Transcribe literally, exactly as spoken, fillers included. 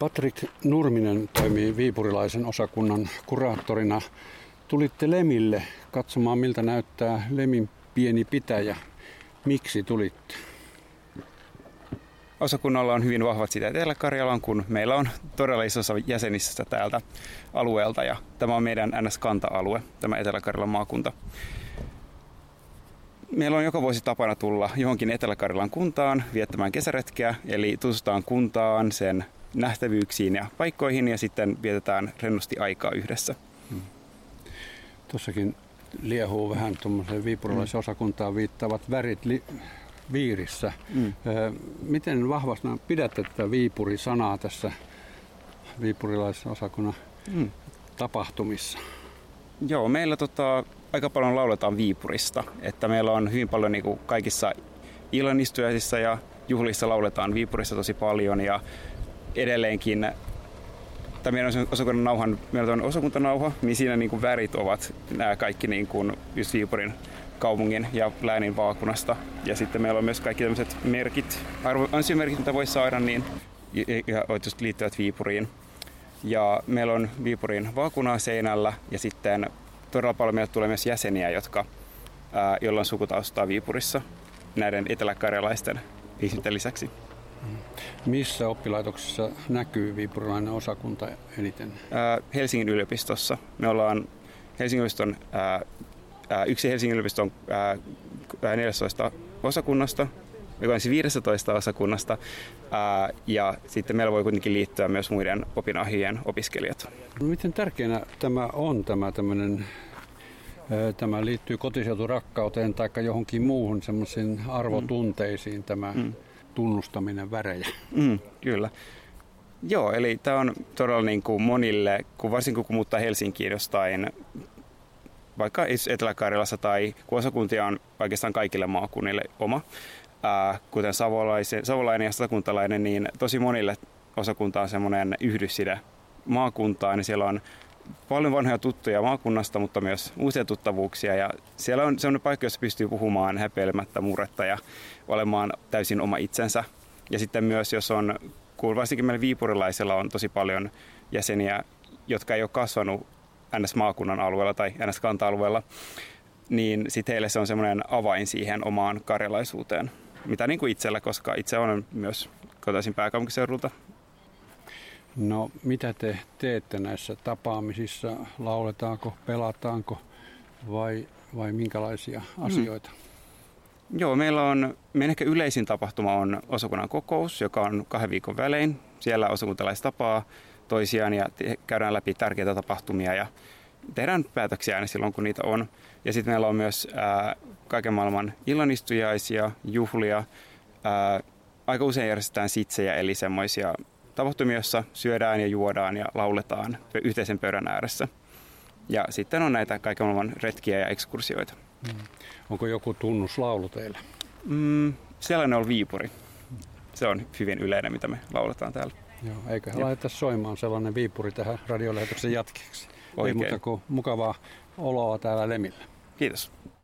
Patrik Nurminen toimii viipurilaisen osakunnan kuraattorina. Tulitte Lemille katsomaan, miltä näyttää Lemin pieni pitäjä. Miksi tulitte? Osakunnalla on hyvin vahvat sitä Etelä-Karjalaan, kun meillä on todella isossa jäsenissä täältä alueelta. Ja tämä on meidän N S-kanta-alue, tämä Etelä-Karjalan maakunta. Meillä on joka vuosi tapana tulla johonkin Etelä-Karjalan kuntaan viettämään kesäretkeä, eli tutustutaan kuntaan, sen nähtävyyksiin ja paikkoihin ja sitten vietetään rennosti aikaa yhdessä. Hmm. Tuossakin liehuu vähän tuommoiseen viipurilaisen osakuntaan viittaavat värit li- Viirissä. Hmm. Miten vahvasena pidätte tätä Viipuri-sanaa tässä viipurilaisen osakunnan hmm. tapahtumissa? Joo, meillä tota, aika paljon lauletaan Viipurista, että meillä on hyvin paljon niin kuin kaikissa illanistujaisissa ja juhlissa lauletaan Viipurista tosi paljon ja edelleenkin tai meidän osakunnan nauhan, meillä on osakuntanauha, niin siinä niin kuin värit ovat nämä kaikki niin kuin just Viipurin kaupungin ja läänin vaakunasta. Ja sitten meillä on myös kaikki tämmöiset merkit, ansiomerkit, mitä voi saada, niin ja just liittyvät Viipuriin. Ja meillä on Viipurin vaakunaa seinällä ja sitten todella paljon meille tulee myös jäseniä, jotka, ää, joilla on sukutaustaa Viipurissa näiden eteläkarjalaisten ihmisten lisäksi. Missä oppilaitoksessa näkyy viipurilainen osakunta eniten? Ää, Helsingin yliopistossa. Me ollaan Helsingin yliopiston, ää, ää, yksi Helsingin yliopiston ää, neljätoista osakunnasta, joka on siis viisitoista osakunnasta, ää, ja sitten meillä voi kuitenkin liittyä myös muiden opinahjien opiskelijat. Miten tärkeänä tämä on, tämä, tämmöinen, ää, tämä liittyy kotiseuturakkauteen tai johonkin muuhun semmoisiin arvotunteisiin tämä mm. tunnustaminen värejä? Mm, kyllä. Joo, eli tämä on todella niin kuin monille, kun varsinkin kun muuttaa Helsinkiin jostain, vaikka Etelä-Karjalassa tai kun osakuntia on oikeastaan kaikille maakunnille oma, ää, kuten savolainen ja satakuntalainen, niin tosi monille osakunta on semmoinen yhdysside maakuntaan, niin siellä on paljon vanhoja tuttuja maakunnasta, mutta myös uusia tuttavuuksia ja siellä on semmoinen paikka, jossa pystyy puhumaan häpeilemättä murretta ja olemaan täysin oma itsensä. Ja sitten myös, jos on, kun varsinkin meillä viipurilaisilla on tosi paljon jäseniä, jotka ei ole kasvanut N S-maakunnan alueella tai N S-kanta-alueella, niin sitten heille se on semmoinen avain siihen omaan karjalaisuuteen, mitä niin kuin itsellä, koska itse olen myös kotoisin pääkaupunkiseudulta. No, mitä te teette näissä tapaamisissa? Lauletaanko, pelataanko vai, vai minkälaisia asioita? Mm. Joo, meillä on, meidän ehkä yleisin tapahtuma on osakunnan kokous, joka on kahden viikon välein. Siellä osakuntalaiset tapaa toisiaan ja te- käydään läpi tärkeitä tapahtumia ja tehdään päätöksiä aina silloin, kun niitä on. Ja sitten meillä on myös ää, kaiken maailman illanistujaisia, juhlia. Ää, aika usein järjestetään sitsejä, eli semmoisia tapahtumia, joissa syödään ja juodaan ja lauletaan yhteisen pöydän ääressä. Ja sitten on näitä kaiken maailman retkiä ja ekskursioita. Mm. Onko joku tunnuslaulu teillä? Mm, sellainen on Viipuri. Se on hyvin yleinen, mitä me lauletaan täällä. Joo, eiköhän laiteta soimaan sellainen Viipuri tähän radiolähetyksen jatkeeksi. Ei muuta kuin mukavaa oloa täällä Lemillä. Kiitos.